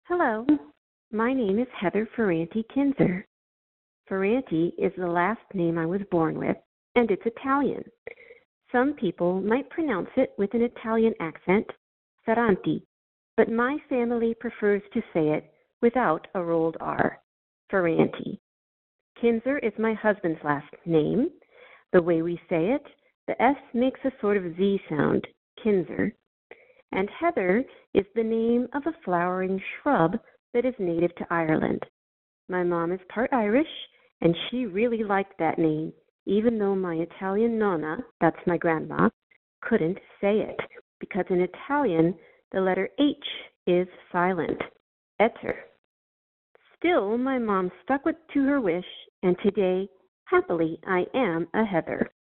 Hello, my name is Heather Ferranti Kinzer. Ferranti is the last name I was born with, and it's Italian. Some people might pronounce it with an Italian accent, Ferranti, but my family prefers to say it without a rolled R, Ferranti. Kinzer is my husband's last name. The way we say it, the S makes a sort of Z sound, Kinzer. And Heather is the name of a flowering shrub that is native to Ireland. My mom is part Irish, and she really liked that name, even though my Italian nonna, that's my grandma, couldn't say it, because in Italian, the letter H is silent, Etter. Still, my mom stuck to her wish, and today, happily, I am a Heather.